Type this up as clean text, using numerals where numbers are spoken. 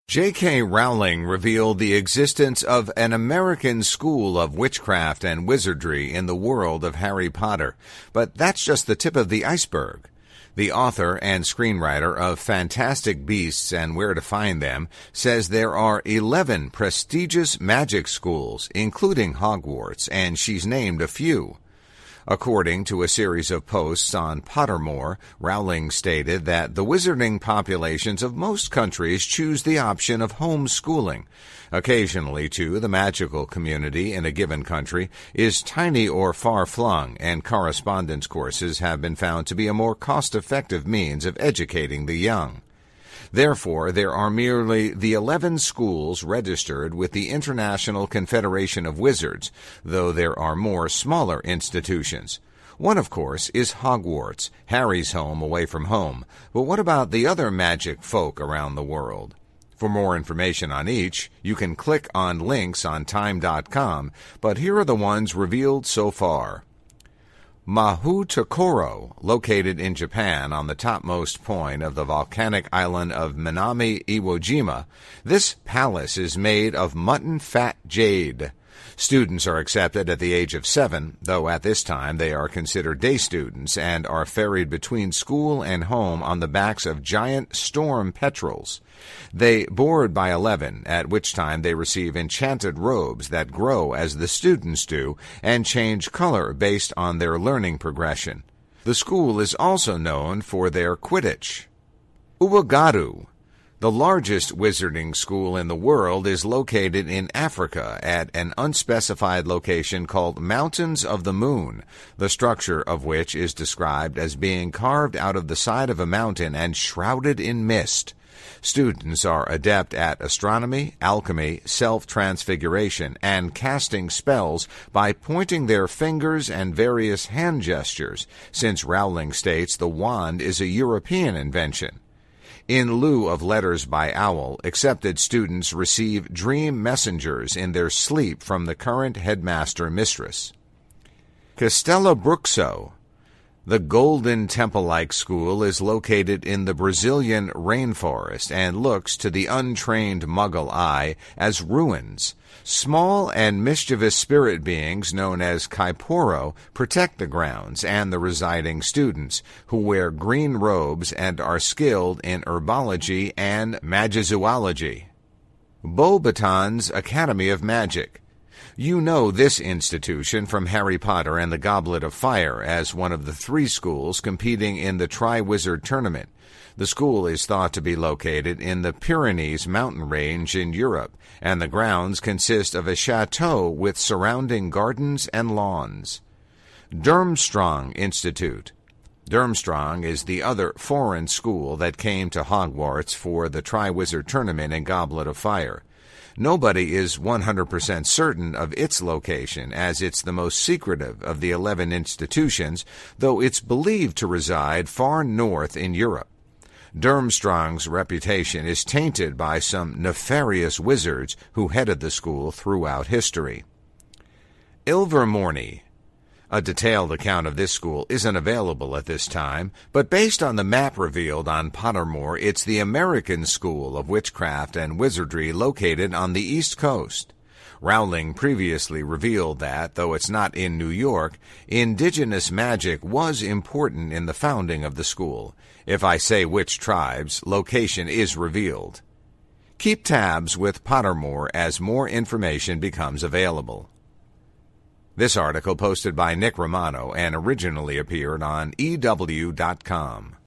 J.K. Rowling revealed the existence of an American school of witchcraft and wizardry in the world of Harry Potter, but that's just the tip of the iceberg. The author and screenwriter of Fantastic Beasts and Where to Find Them says there are 11 prestigious magic schools, including Hogwarts, and she's named a few. According to a series of posts on Pottermore, Rowling stated that the wizarding populations of most countries choose the option of homeschooling. Occasionally, too, the magical community in a given country is tiny or far-flung, and correspondence courses have been found to be a more cost-effective means of educating the young. Therefore, there are merely the 11 schools registered with the International Confederation of Wizards, though there are more smaller institutions. One, of course, is Hogwarts, Harry's home away from home. But what about the other magic folk around the world? For more information on each, you can click on links on Time.com, but here are the ones revealed so far. Mahu-Takoro, located in Japan on the topmost point of the volcanic island of Minami Iwo-jima, this palace is made of mutton-fat jade. Students are accepted at the age of 7, though at this time they are considered day students and are ferried between school and home on the backs of giant storm petrels. They board by 11, at which time they receive enchanted robes that grow as the students do and change color based on their learning progression. The school is also known for their Quidditch. Uwagaru, the largest wizarding school in the world, is located in Africa at an unspecified location called Mountains of the Moon, the structure of which is described as being carved out of the side of a mountain and shrouded in mist. Students are adept at astronomy, alchemy, self-transfiguration, and casting spells by pointing their fingers and various hand gestures, since Rowling states the wand is a European invention. In lieu of letters by owl, accepted students receive dream messengers in their sleep from the current headmaster mistress. Castelo Bruxo, the Golden Temple-like school, is located in the Brazilian rainforest and looks to the untrained Muggle eye as ruins. Small and mischievous spirit beings known as Kaiporo protect the grounds and the residing students, who wear green robes and are skilled in herbology and magizoology. Beauxbaton's Academy of Magic. You know this institution from Harry Potter and the Goblet of Fire as one of the 3 schools competing in the Triwizard Tournament. The school is thought to be located in the Pyrenees mountain range in Europe, and the grounds consist of a chateau with surrounding gardens and lawns. Durmstrang Institute. Durmstrang is the other foreign school that came to Hogwarts for the Triwizard Tournament and Goblet of Fire. Nobody is 100% certain of its location, as it's the most secretive of the 11 institutions, though it's believed to reside far north in Europe. Durmstrang's reputation is tainted by some nefarious wizards who headed the school throughout history. Ilvermorny. A detailed account of this school isn't available at this time, but based on the map revealed on Pottermore, it's the American School of Witchcraft and Wizardry located on the East Coast. Rowling previously revealed that, though it's not in New York, indigenous magic was important in the founding of the school. If I say which tribes, location is revealed. Keep tabs with Pottermore as more information becomes available. This article posted by Nick Romano and originally appeared on EW.com.